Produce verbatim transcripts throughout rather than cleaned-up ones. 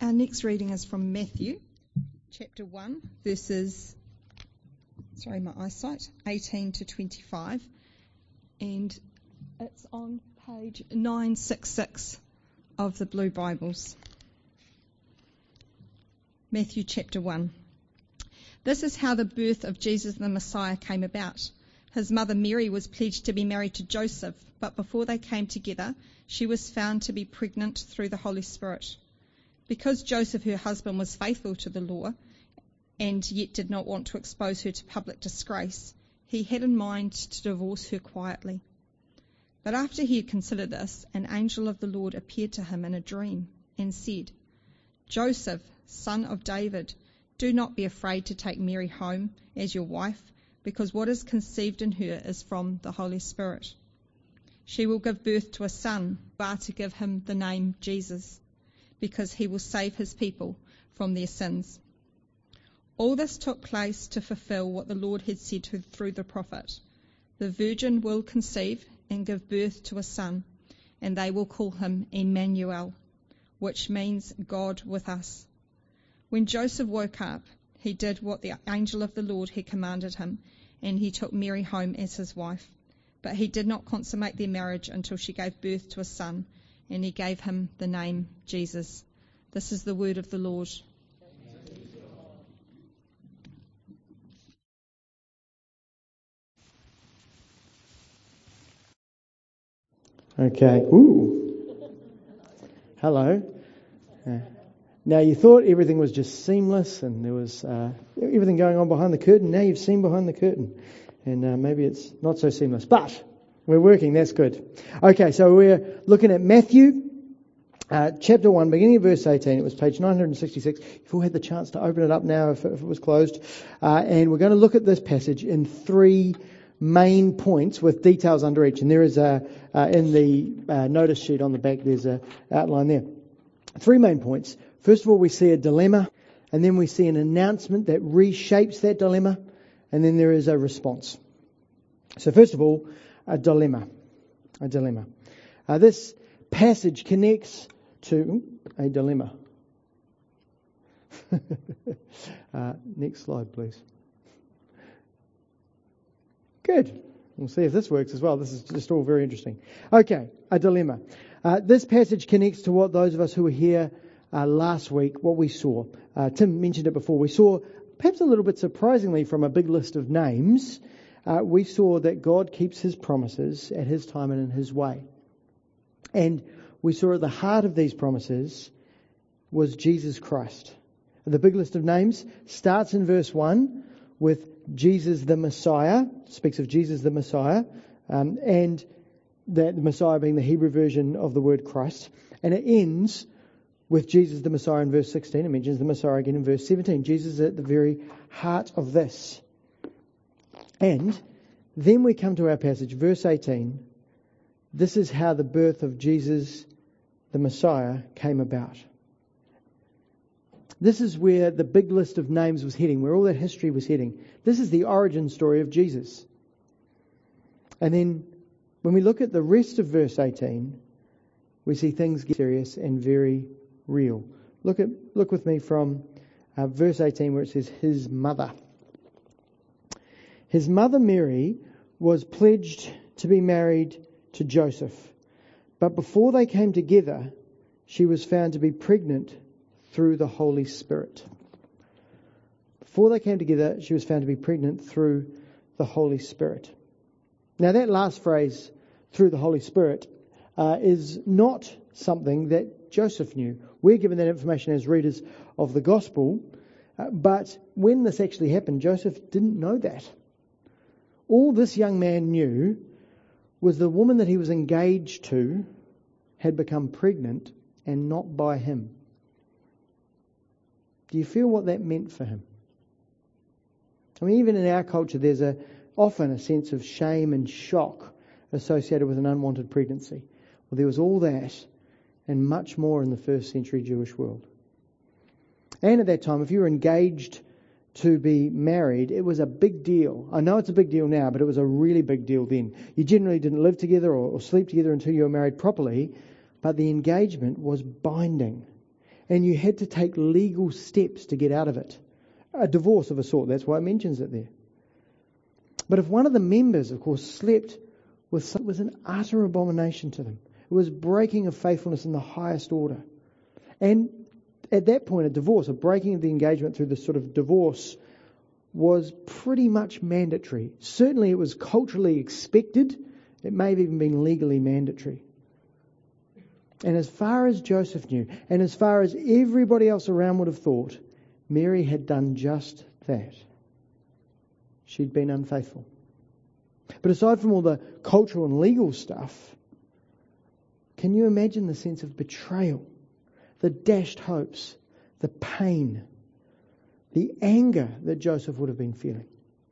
Our next reading is from Matthew, chapter one, verses, sorry, my eyesight, eighteen to twenty-five, and it's on page nine sixty-six of the Blue Bibles. Matthew chapter one. This is how the birth of Jesus the Messiah came about. His mother Mary was pledged to be married to Joseph, but before they came together, she was found to be pregnant through the Holy Spirit. Because Joseph, her husband, was faithful to the law and yet did not want to expose her to public disgrace, he had in mind to divorce her quietly. But after he had considered this, an angel of the Lord appeared to him in a dream and said, "Joseph, son of David, do not be afraid to take Mary home as your wife, because what is conceived in her is from the Holy Spirit. She will give birth to a son. You are to give him the name Jesus, because he will save his people from their sins." All this took place to fulfill what the Lord had said to, through the prophet. The virgin will conceive and give birth to a son, and they will call him Emmanuel, which means God with us. When Joseph woke up, he did what the angel of the Lord had commanded him, and he took Mary home as his wife. But he did not consummate their marriage until she gave birth to a son, and he gave him the name Jesus. This is the word of the Lord. Okay. Ooh. Hello. Uh, now you thought everything was just seamless and there was uh, everything going on behind the curtain. Now you've seen behind the curtain, and uh, maybe it's not so seamless. But we're working. That's good. Okay. So we're looking at Matthew uh, chapter one, beginning of verse eighteen. It was page nine sixty-six. You've all had the chance to open it up now, if, if it was closed. Uh, and we're going to look at this passage in three main points with details under each, and there is a uh, in the uh, notice sheet on the back there's a outline there. Three main points. First of all, we see a dilemma, and then we see an announcement that reshapes that dilemma, and then there is a response. So first of all, a dilemma. A dilemma. Uh, this passage connects to a dilemma. uh, next slide, please. Good. We'll see if this works as well. This is just all very interesting. Okay, a dilemma. Uh, this passage connects to what those of us who were here uh, last week, what we saw. Uh, Tim mentioned it before. We saw, perhaps a little bit surprisingly from a big list of names, uh, we saw that God keeps his promises at his time and in his way. And we saw at the heart of these promises was Jesus Christ. The big list of names starts in verse one with Jesus the Messiah, speaks of Jesus the Messiah, um, and that the Messiah being the Hebrew version of the word Christ. And it ends with Jesus the Messiah in verse sixteen. It mentions the Messiah again in verse seventeen. Jesus is at the very heart of this. And then we come to our passage, verse eighteen. This is how the birth of Jesus the Messiah came about. This is where the big list of names was heading, where all that history was heading. This is the origin story of Jesus. And then when we look at the rest of verse eighteen, we see things get serious and very real. Look at look with me from uh, verse eighteen, where it says his mother. His mother Mary was pledged to be married to Joseph, but before they came together, she was found to be pregnant through the Holy Spirit. Before they came together, she was found to be pregnant through the Holy Spirit. Now that last phrase, through the Holy Spirit, uh, is not something that Joseph knew. We're given that information as readers of the Gospel, uh, but when this actually happened, Joseph didn't know that. All this young man knew was the woman that he was engaged to had become pregnant, and not by him. Do you feel what that meant for him? I mean, even in our culture, there's a often a sense of shame and shock associated with an unwanted pregnancy. Well, there was all that and much more in the first century Jewish world. And at that time, if you were engaged to be married, it was a big deal. I know it's a big deal now, but it was a really big deal then. You generally didn't live together or, or sleep together until you were married properly, but the engagement was binding. and you had to take legal steps to get out of it. A divorce of a sort, that's why it mentions it there. But if one of the members, of course, slept with some, it was an utter abomination to them. It was breaking of faithfulness in the highest order. And at that point, a divorce, a breaking of the engagement through this sort of divorce, was pretty much mandatory. Certainly it was culturally expected. It may have even been legally mandatory. And as far as Joseph knew, and as far as everybody else around would have thought, Mary had done just that. She'd been unfaithful. But aside from all the cultural and legal stuff, can you imagine the sense of betrayal, the dashed hopes, the pain, the anger that Joseph would have been feeling?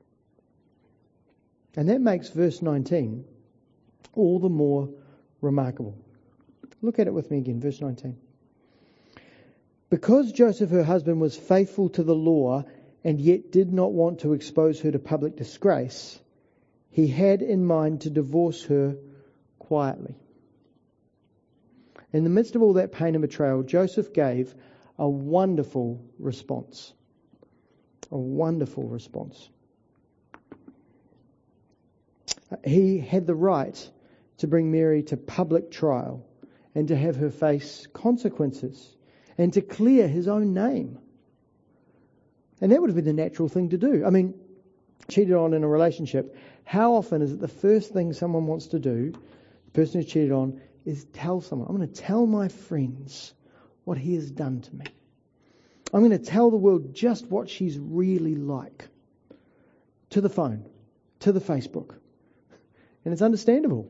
And that makes verse nineteen all the more remarkable. Look at it with me again, verse nineteen. Because Joseph, her husband, was faithful to the law and yet did not want to expose her to public disgrace, he had in mind to divorce her quietly. In the midst of all that pain and betrayal, Joseph gave a wonderful response. A wonderful response. He had the right to bring Mary to public trial and to have her face consequences and to clear his own name. And that would have been the natural thing to do. I mean, cheated on in a relationship, how often is it the first thing someone wants to do, the person who's cheated on, is tell someone, I'm going to tell my friends what he has done to me. I'm going to tell the world just what she's really like. To the phone, to the Facebook. And it's understandable.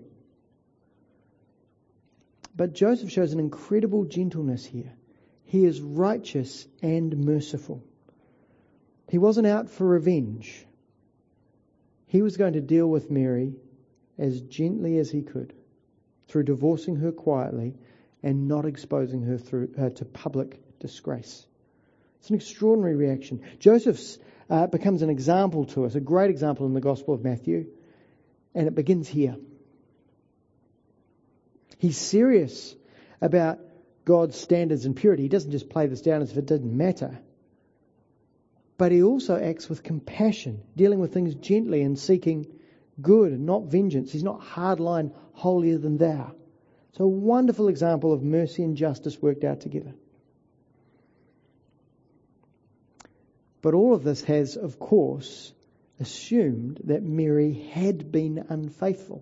But Joseph shows an incredible gentleness here. He is righteous and merciful. He wasn't out for revenge. He was going to deal with Mary as gently as he could, through divorcing her quietly and not exposing her through her to public disgrace. It's an extraordinary reaction. Joseph uh, becomes an example to us, a great example in the Gospel of Matthew, and it begins here. He's serious about God's standards and purity. He doesn't just play this down as if it didn't matter. But he also acts with compassion, dealing with things gently and seeking good and not vengeance. He's not hardline, holier than thou. It's a wonderful example of mercy and justice worked out together. But all of this has, of course, assumed that Mary had been unfaithful,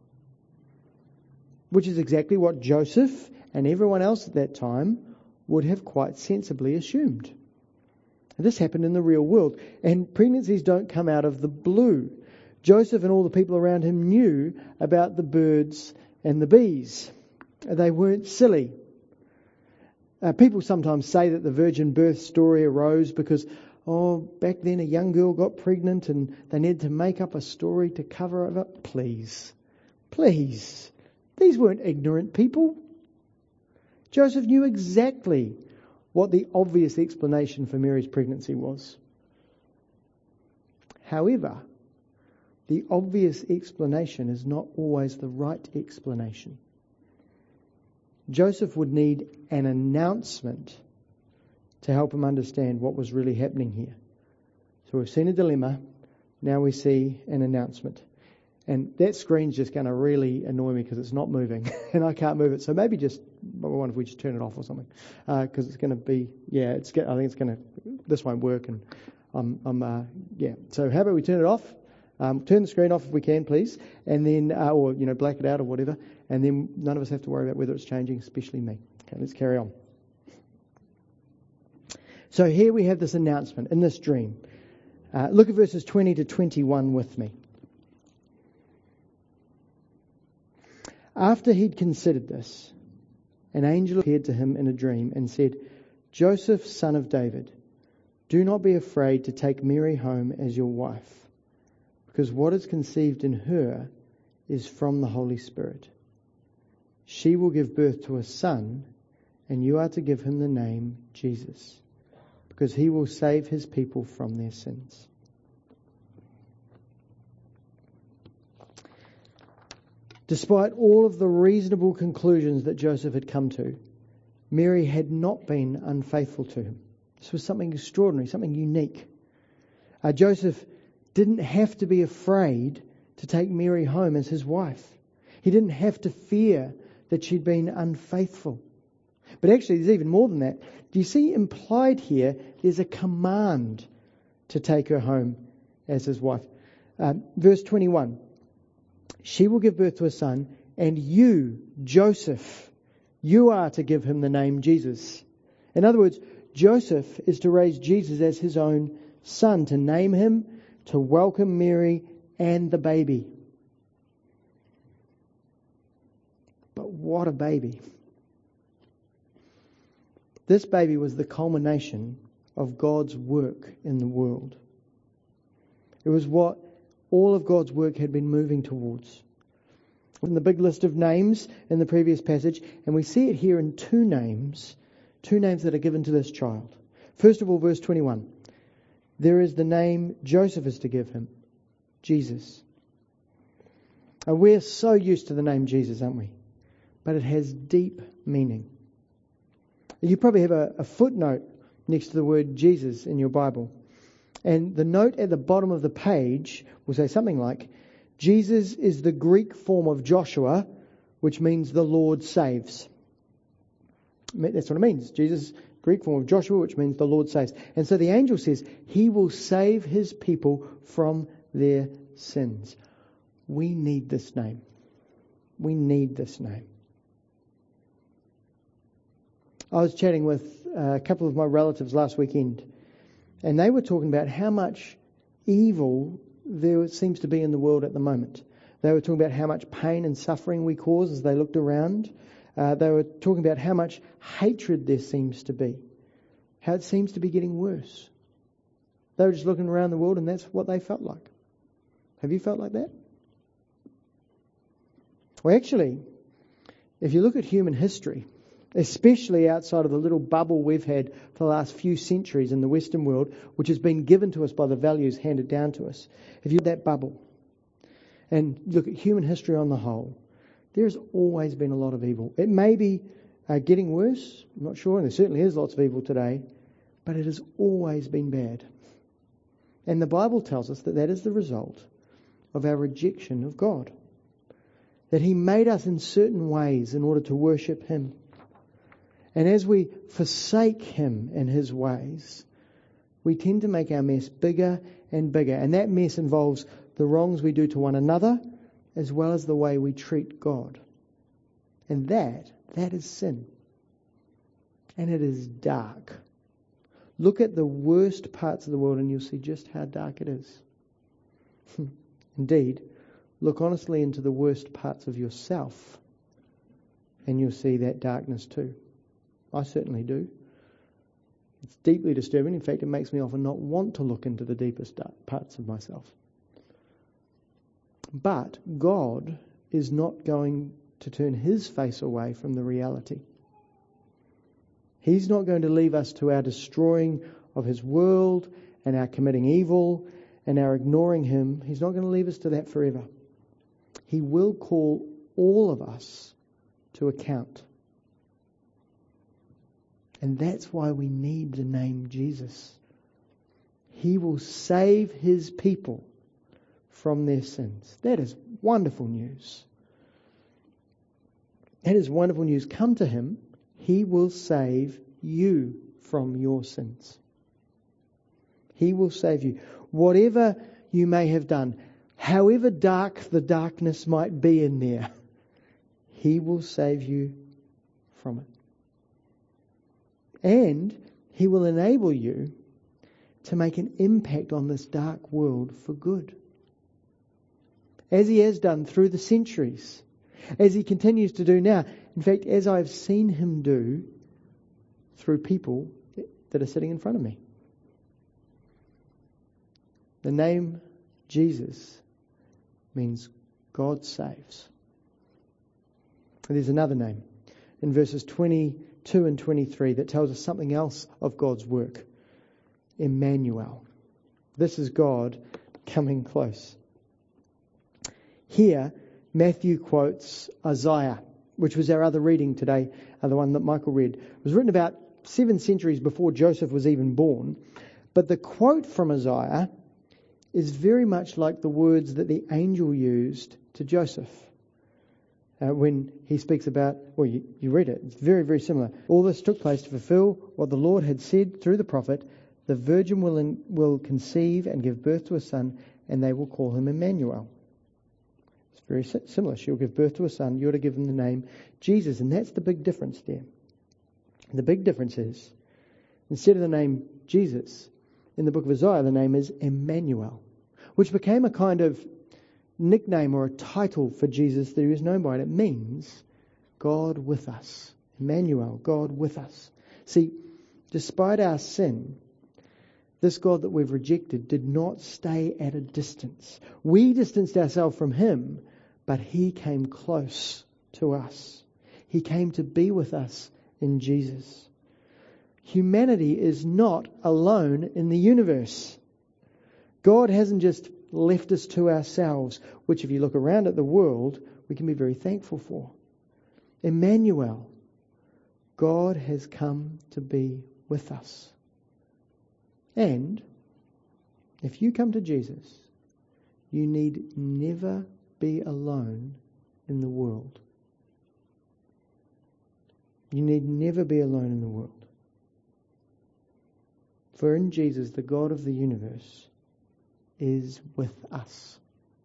which is exactly what Joseph and everyone else at that time would have quite sensibly assumed. And this happened in the real world. And pregnancies don't come out of the blue. Joseph and all the people around him knew about the birds and the bees. They weren't silly. Uh, people sometimes say that the virgin birth story arose because, oh, back then a young girl got pregnant and they needed to make up a story to cover it up. Please, please. These weren't ignorant people. Joseph knew exactly what the obvious explanation for Mary's pregnancy was. However, the obvious explanation is not always the right explanation. Joseph would need an announcement to help him understand what was really happening here. So we've seen a dilemma, now we see an announcement. And that screen's just going to really annoy me because it's not moving and I can't move it. So maybe just, I wonder if we just turn it off or something. Because uh, it's going to be, yeah, it's. I think it's going to, this won't work. And I'm, I'm uh, yeah. So how about we turn it off? Um, turn the screen off if we can, please. And then, uh, or, you know, black it out or whatever. And then none of us have to worry about whether it's changing, especially me. Okay, let's carry on. So here we have this announcement in this dream. Uh, look at verses twenty to twenty-one with me. After he'd considered this, an angel appeared to him in a dream and said, Joseph, son of David, do not be afraid to take Mary home as your wife, because what is conceived in her is from the Holy Spirit. She will give birth to a son, and you are to give him the name Jesus, because he will save his people from their sins. Despite all of the reasonable conclusions that Joseph had come to, Mary had not been unfaithful to him. This was something extraordinary, something unique. Uh, Joseph didn't have to be afraid to take Mary home as his wife. He didn't have to fear that she'd been unfaithful. But actually, there's even more than that. Do you see implied here, there's a command to take her home as his wife. Um, verse twenty-one, she will give birth to a son, and you, Joseph, you are to give him the name Jesus. In other words, Joseph is to raise Jesus as his own son, to name him, to welcome Mary and the baby. But what a baby. This baby was the culmination of God's work in the world. It was what all of God's work had been moving towards. In the big list of names in the previous passage, and we see it here in two names, two names that are given to this child. First of all, verse twenty-one. There is the name Joseph is to give him, Jesus. And we're so used to the name Jesus, aren't we? But it has deep meaning. You probably have a, a footnote next to the word Jesus in your Bible. And the note at the bottom of the page will say something like, Jesus is the Greek form of Joshua, which means the Lord saves. That's what it means. Jesus, Greek form of Joshua, which means the Lord saves. And so the angel says, he will save his people from their sins. We need this name. We need this name. I was chatting with a couple of my relatives last weekend, and they were talking about how much evil there seems to be in the world at the moment. They were talking about how much pain and suffering we cause as they looked around. Uh, they were talking about how much hatred there seems to be, how it seems to be getting worse. They were just looking around the world, and that's what they felt like. Have you felt like that? Well, actually, if you look at human history, especially outside of the little bubble we've had for the last few centuries in the Western world, which has been given to us by the values handed down to us. If you look at that bubble and look at human history on the whole, there's always been a lot of evil. It may be uh, getting worse, I'm not sure, and there certainly is lots of evil today, but it has always been bad. And the Bible tells us that that is the result of our rejection of God. That He made us in certain ways in order to worship Him. And as we forsake Him and His ways, we tend to make our mess bigger and bigger. And that mess involves the wrongs we do to one another, as well as the way we treat God. And that, that is sin. And it is dark. Look at the worst parts of the world and you'll see just how dark it is. Indeed, look honestly into the worst parts of yourself and you'll see that darkness too. I certainly do. It's deeply disturbing. In fact, it makes me often not want to look into the deepest dark parts of myself. But God is not going to turn His face away from the reality. He's not going to leave us to our destroying of His world and our committing evil and our ignoring Him. He's not going to leave us to that forever. He will call all of us to account. And that's why we need the name Jesus. He will save His people from their sins. That is wonderful news. That is wonderful news. Come to Him. He will save you from your sins. He will save you. Whatever you may have done, however dark the darkness might be in there, He will save you from it. And He will enable you to make an impact on this dark world for good. As He has done through the centuries. As He continues to do now. In fact, as I've seen Him do through people that are sitting in front of me. The name Jesus means God saves. And there's another name in verses twenty-two and twenty-three that tells us something else of God's work. Emmanuel. This is God coming close. Here, Matthew quotes Isaiah, which was our other reading today, uh, the one that Michael read. It was written about seven centuries before Joseph was even born. But the quote from Isaiah is very much like the words that the angel used to Joseph uh, when he speaks about, well, you, you read it. It's very, very similar. All this took place to fulfill what the Lord had said through the prophet. The virgin will, in, will conceive and give birth to a son, and they will call him Emmanuel. It's very similar. She'll give birth to a son. You're to give him the name Jesus. And that's the big difference there. The big difference is, instead of the name Jesus, in the book of Isaiah, the name is Emmanuel, which became a kind of nickname or a title for Jesus that he was known by. And it means God with us. Emmanuel, God with us. See, despite our sin, this God that we've rejected did not stay at a distance. We distanced ourselves from him, but he came close to us. He came to be with us in Jesus. Humanity is not alone in the universe. God hasn't just left us to ourselves, which if you look around at the world, we can be very thankful for. Emmanuel, God has come to be with us. And if you come to Jesus, you need never be alone in the world. You need never be alone in the world. For in Jesus, the God of the universe is with us.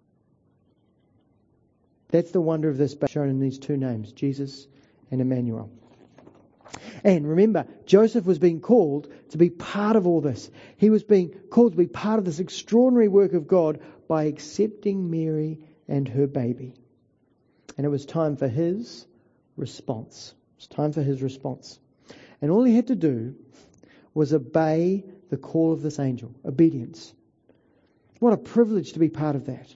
That's the wonder of this, shown in these two names, Jesus and Emmanuel. And remember, Joseph was being called to be part of all this. He was being called to be part of this extraordinary work of God by accepting Mary and her baby. And it was time for his response. It's time for his response. And all he had to do was obey the call of this angel. Obedience. What a privilege to be part of that.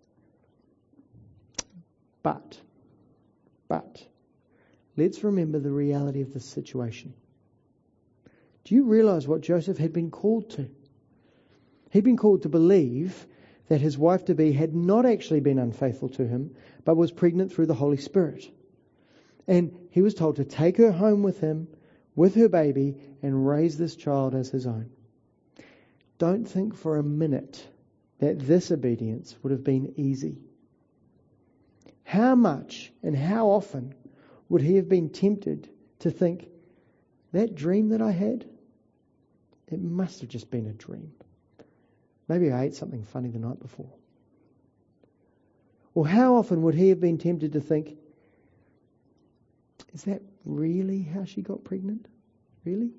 But, but, let's remember the reality of this situation. Do you realize what Joseph had been called to? He'd been called to believe that his wife-to-be had not actually been unfaithful to him, but was pregnant through the Holy Spirit. And he was told to take her home with him, with her baby, and raise this child as his own. Don't think for a minute that this obedience would have been easy. How much and how often would he have been tempted to think, that dream that I had, it must have just been a dream. Maybe I ate something funny the night before. Or how often would he have been tempted to think, is that really how she got pregnant? Really?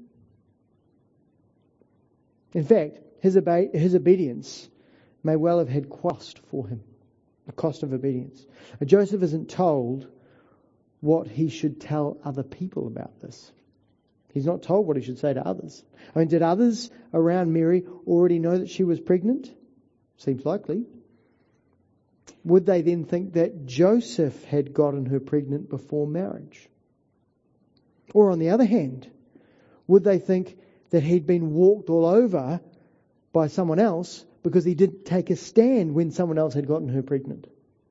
In fact, his, obe- his obedience may well have had cost for him, a cost of obedience. Joseph isn't told what he should tell other people about this. He's not told what he should say to others. I mean, did others around Mary already know that she was pregnant? Seems likely. Would they then think that Joseph had gotten her pregnant before marriage? Or on the other hand, would they think that he'd been walked all over by someone else because he didn't take a stand when someone else had gotten her pregnant?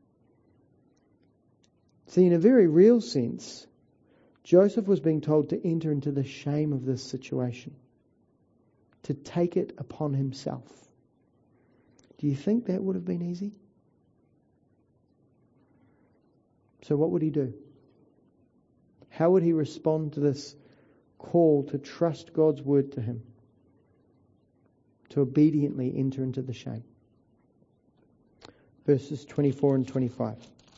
See, in a very real sense, Joseph was being told to enter into the shame of this situation, to take it upon himself. Do you think that would have been easy? So what would he do? How would he respond to this call to trust God's word to him? To obediently enter into the shame. Verses twenty-four and twenty-five.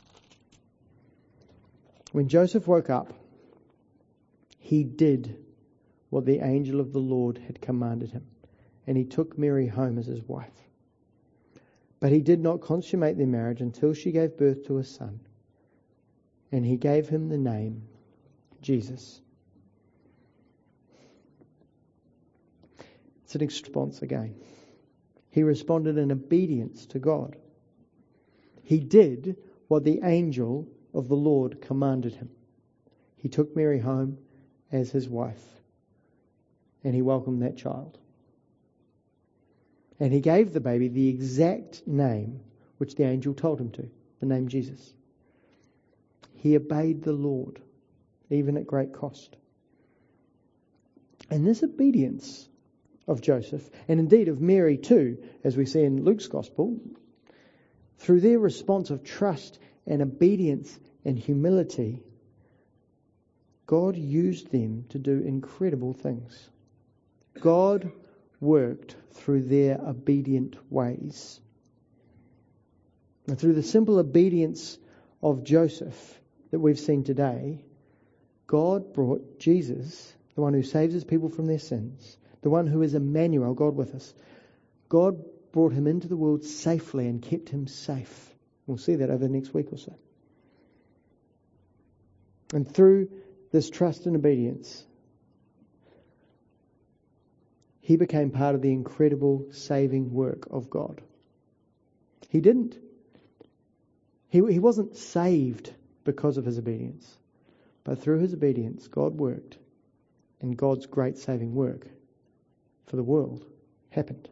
When Joseph woke up, he did what the angel of the Lord had commanded him, and he took Mary home as his wife. But he did not consummate their marriage until she gave birth to a son, and he gave him the name Jesus. It's an response again. He responded in obedience to God. He did what the angel of the Lord commanded him. He took Mary home as his wife, and he welcomed that child. And he gave the baby the exact name which the angel told him to, the name Jesus. He obeyed the Lord even at great cost. And this obedience of Joseph, and indeed of Mary too, as we see in Luke's Gospel, through their response of trust and obedience and humility, God used them to do incredible things. God worked through their obedient ways. And through the simple obedience of Joseph that we've seen today, God brought Jesus, the one who saves his people from their sins, the one who is Emmanuel, God with us. God brought him into the world safely and kept him safe. We'll see that over the next week or so. And through this trust and obedience, he became part of the incredible saving work of God. He didn't. He, he wasn't saved because of his obedience. But through his obedience, God worked. And God's great saving work for the world happened.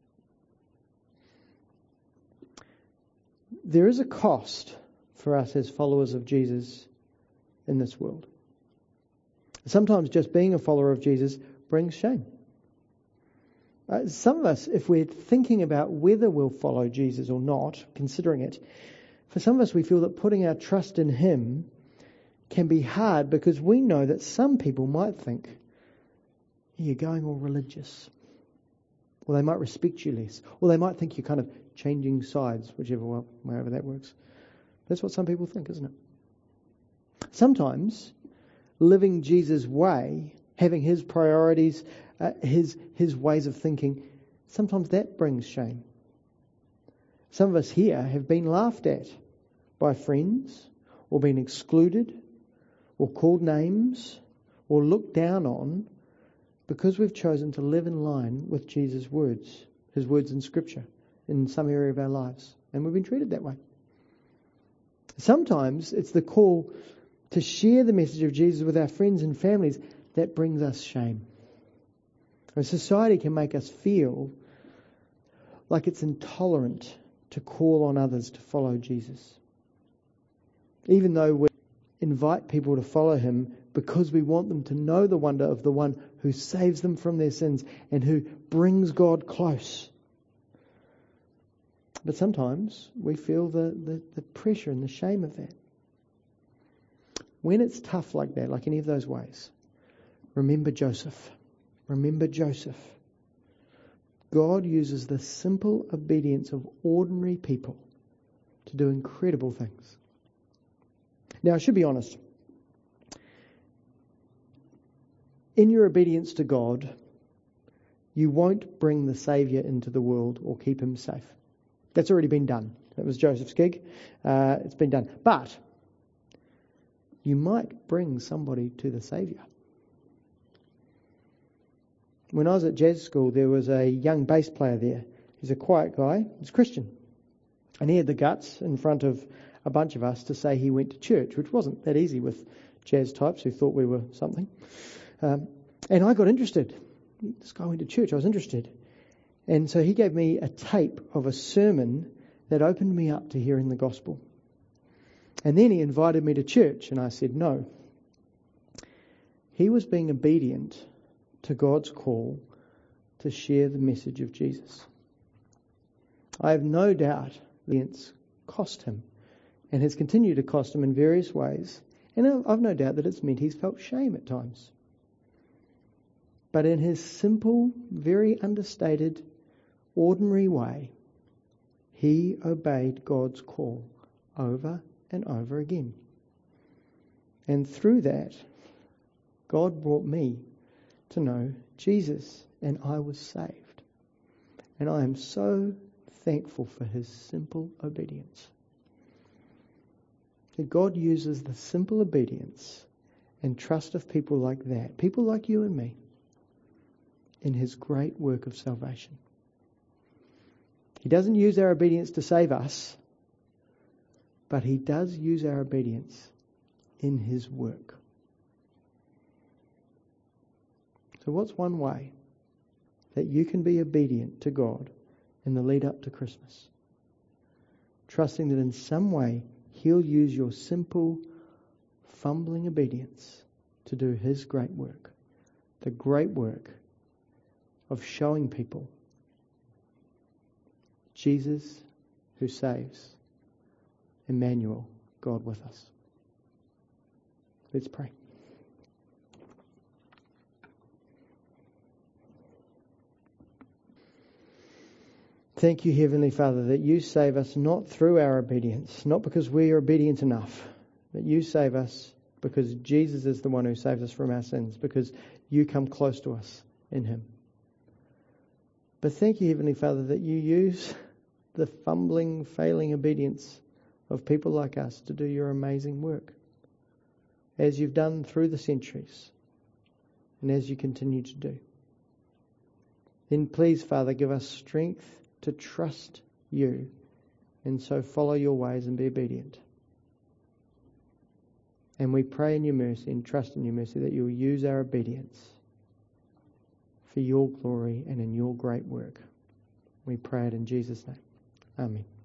There is a cost for us as followers of Jesus in this world. Sometimes just being a follower of Jesus brings shame. Uh, some of us, if we're thinking about whether we'll follow Jesus or not, considering it, for some of us we feel that putting our trust in him can be hard because we know that some people might think, you're going all religious. Or they might respect you less. Or they might think you're kind of changing sides, whichever way, wherever that works. That's what some people think, isn't it? Sometimes living Jesus' way, having his priorities, uh, his his ways of thinking, sometimes that brings shame. Some of us here have been laughed at by friends, or been excluded, or called names, or looked down on, because we've chosen to live in line with Jesus' words, his words in Scripture, in some area of our lives. And we've been treated that way. Sometimes it's the call to share the message of Jesus with our friends and families that brings us shame. And society can make us feel like it's intolerant to call on others to follow Jesus. Even though we invite people to follow him because we want them to know the wonder of the one who saves them from their sins and who brings God close. But sometimes we feel the, the, the pressure and the shame of that. When it's tough like that, like any of those ways, remember Joseph. Remember Joseph. God uses the simple obedience of ordinary people to do incredible things. Now, I should be honest. In your obedience to God, you won't bring the Saviour into the world or keep him safe. That's already been done. That was Joseph's gig. Uh, it's been done. But you might bring somebody to the Saviour. When I was at jazz school, there was a young bass player there. He's a quiet guy. He's Christian. And he had the guts in front of a bunch of us to say he went to church, which wasn't that easy with jazz types who thought we were something. Um, and I got interested. This guy went to church. I was interested. And so he gave me a tape of a sermon that opened me up to hearing the gospel. And then he invited me to church, and I said no. He was being obedient to God's call to share the message of Jesus. I have no doubt that it's cost him and has continued to cost him in various ways. And I've no doubt that it's meant he's felt shame at times. But in his simple, very understated, ordinary way, he obeyed God's call over and over again. And through that, God brought me to know Jesus, and I was saved. And I am so thankful for his simple obedience. That God uses the simple obedience and trust of people like that, people like you and me, in his great work of salvation. He doesn't use our obedience to save us, but he does use our obedience in his work. So what's one way that you can be obedient to God in the lead up to Christmas? Trusting that in some way he'll use your simple, fumbling obedience to do his great work, the great work of showing people Jesus who saves, Emmanuel, God with us. Let's pray. Thank you, Heavenly Father, that you save us not through our obedience, not because we are obedient enough, but you save us because Jesus is the one who saves us from our sins, because you come close to us in him. But thank you, Heavenly Father, that you use the fumbling, failing obedience of people like us to do your amazing work, as you've done through the centuries and as you continue to do. Then please, Father, give us strength to trust you and so follow your ways and be obedient. And we pray in your mercy and trust in your mercy that you will use our obedience for your glory and in your great work. We pray it in Jesus' name. Amen.